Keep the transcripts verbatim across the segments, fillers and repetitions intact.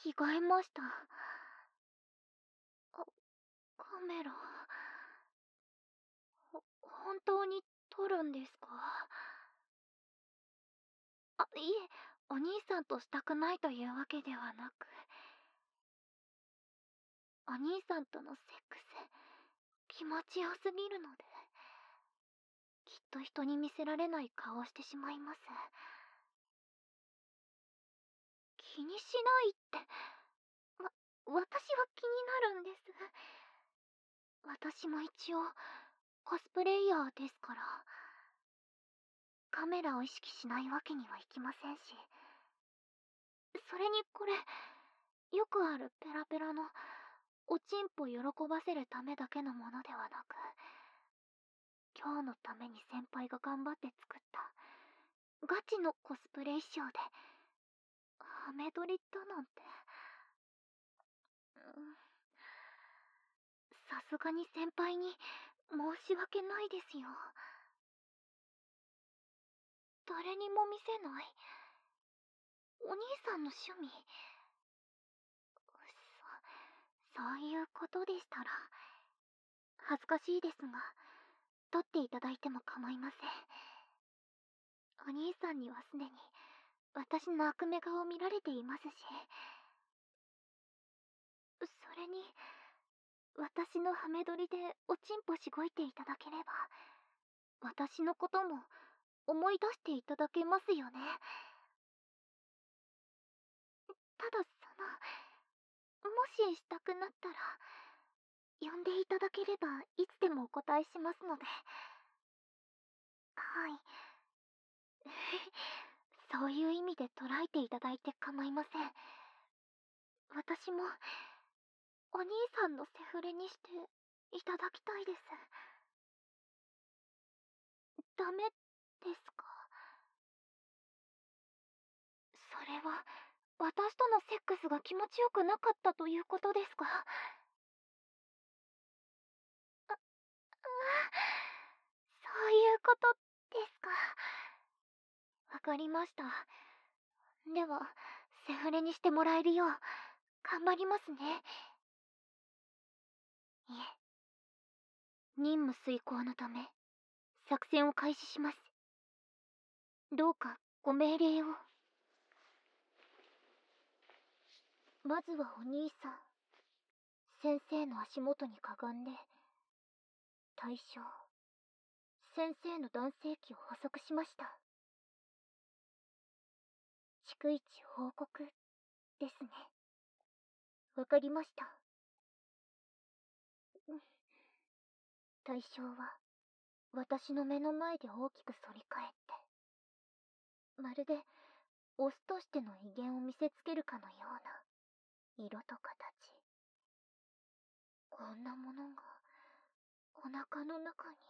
着替えました。あ、カメラ。ほ、本当に撮るんですか？あ、いえ、お兄さんとしたくないというわけではなく、お兄さんとのセックス、気持ちよすぎるので、きっと人に見せられない顔をしてしまいます。気にしないって、わ、私は気になるんです。私も一応、コスプレイヤーですから、カメラを意識しないわけにはいきませんし、それにこれ、よくあるペラペラの、おちんぽ喜ばせるためだけのものではなく、今日のために先輩が頑張って作った、ガチのコスプレ衣装で、ハメ撮りだなんて、うん、さすがに先輩に申し訳ないですよ。誰にも見せない？お兄さんの趣味？そ、そういうことでしたら、恥ずかしいですが、撮っていただいても構いません。お兄さんにはすでに、私の悪目顔を見られていますし、それに、私のハメ撮りでおちんぽしごいていただければ、私のことも思い出していただけますよね。ただその、もししたくなったら、呼んでいただければいつでもお答えしますので。はい。そういう意味で捉えていただいて構いません。私も、お兄さんのセフレにしていただきたいです。ダメですか？それは、私とのセックスが気持ちよくなかったということですか？あ、ああ、そういうことですか。わかりました。では、セフレにしてもらえるよう、頑張りますね。いえ、任務遂行のため、作戦を開始します。どうか、ご命令を。まずはお兄さん、先生の足元にかがんで、対象、先生の男性器を捕捉しました。逐一報告、ですね。わかりました。対象は、私の目の前で大きく反り返って、まるで、オスとしての威厳を見せつけるかのような、色と形。こんなものが、お腹の中に。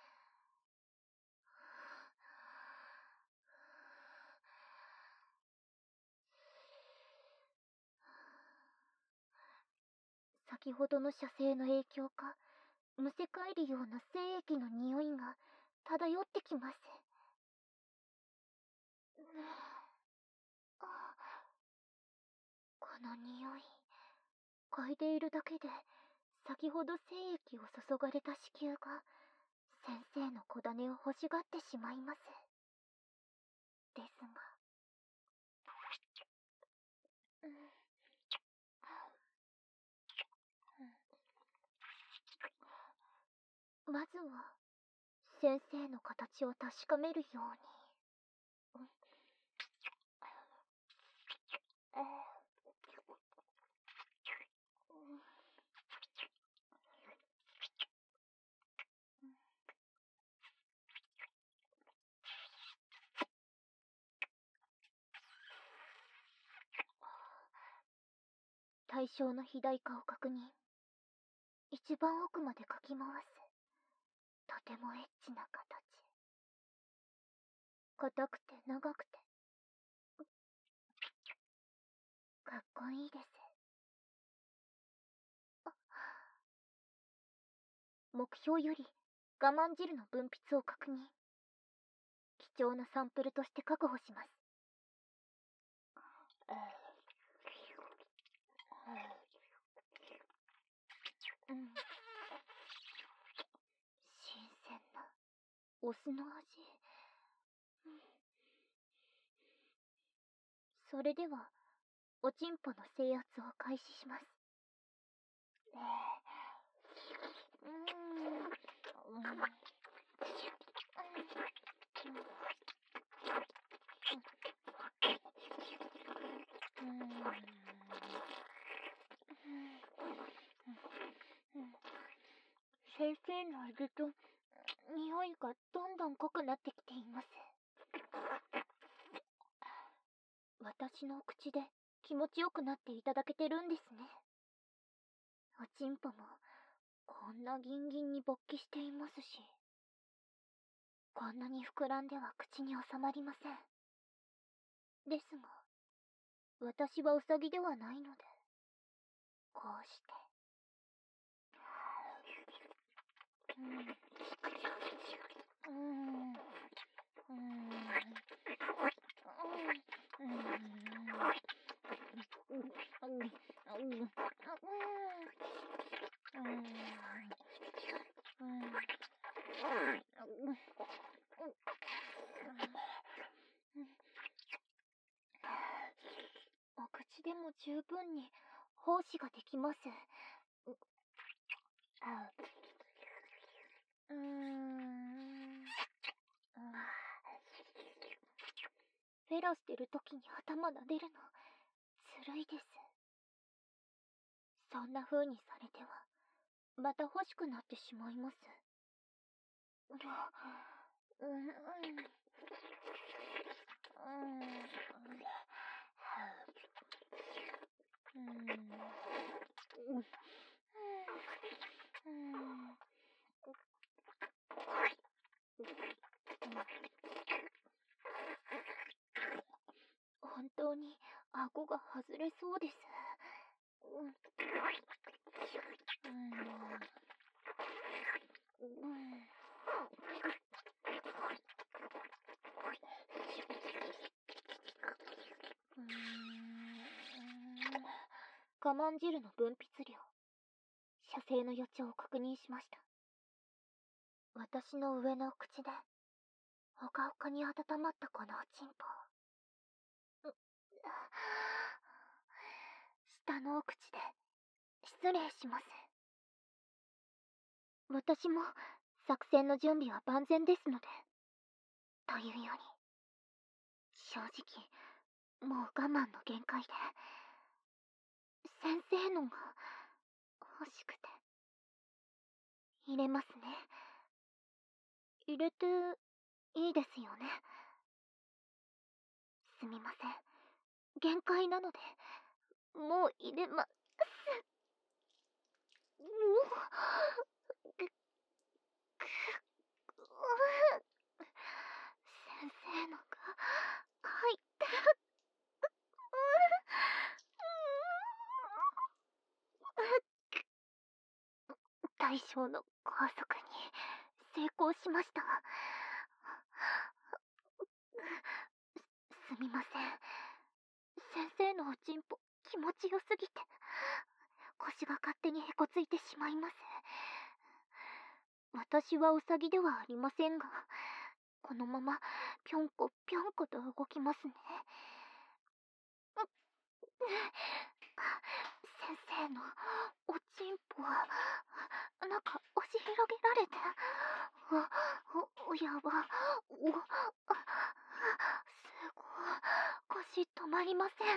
先ほどの射精の影響か、むせ返るような精液の匂いが漂ってきます。あ、この匂い、嗅いでいるだけで、先ほど精液を注がれた子宮が、先生の小種を欲しがってしまいます。ですが、うん、まずは、先生の形を確かめるように。うん、えーうん対象の肥大化を確認。一番奥までかき回す。とてもエッチな形。硬くて長くて。かっこいいです。あ、目標より我慢汁の分泌を確認。貴重なサンプルとして確保します。 お酢の味。それでは、おちんぽの制圧を開始します。うーん。うん。先生の味と匂いがどんどん濃くなってきています。私の口で気持ちよくなっていただけてるんですね。おちんぽもこんなギンギンに勃起していますし、こんなに膨らんでは口に収まりません。ですが、私はウサギではないので、こうして。うん。うん。うん。うん。お口でも十分に奉仕ができます。うーん。フェラしてる時に頭撫でるの、ずるいです。そんな風にされては、また欲しくなってしまいます。うん、うん、うん、うん、うん、うん。本当に顎が外れそうです。うん、うん、うん。うーん。我慢汁の分泌量、射精の予兆を確認しました。私の上の口で、ほかほかに温まったこのおちんぽを。下のお口で、失礼します。私も、作戦の準備は万全ですので。というより、正直、もう我慢の限界で、先生のが、欲しくて。入れますね。入れて、いいですよね。すみません。限界なので、もう入れます。うっ。先生のが入って大将の拘束に成功しました。すみません。先生のおちんぽ気持ちよすぎて腰が勝手にへこついてしまいます。私はウサギではありませんが、このままぴょんこぴょんこと動きますね。先生のおちんぽはなんか押し広げられて、お、おやば、お、すごい、腰止まりません。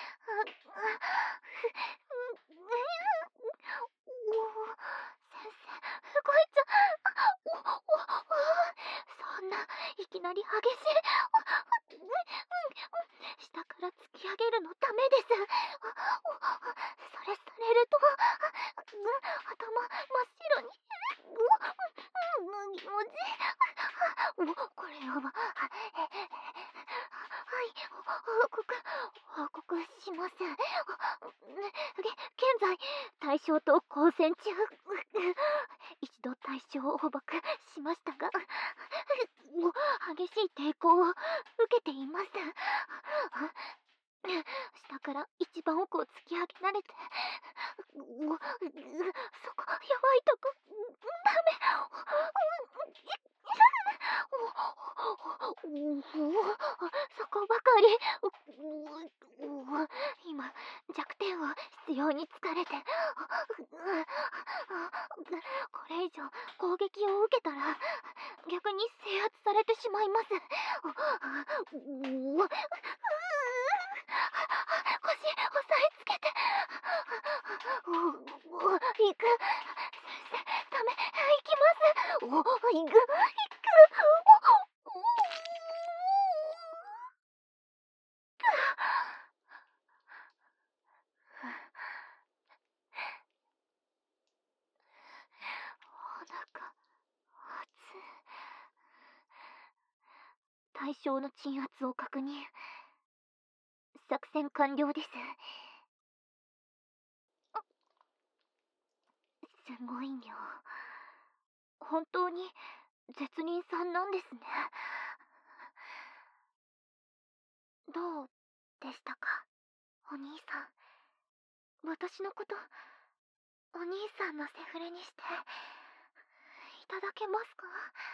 先生、動いちゃう。そんないきなり激しい。下から突き上げるのダメです。それされると、頭真っ白に。これは、はい、報告、報告します。現在、対象と交戦中。一度対象を捕獲しましたが、激しい抵抗を受けています。下から一番奥を突き上げられて、そこ、やばいとこ、ダメ。 おお、そこばかり。今、弱点を執拗に突かれて、これ以上攻撃を受けたら逆に制圧されてしまいます。腰押さえつけて。行く。ダメ、行きます。お、行く、行く。お腹熱。対象の鎮圧を確認。作戦完了です。すごい量。本当に絶人さんなんですね。どうでしたか、お兄さん。私のことお兄さんのセフレにしていただけますか？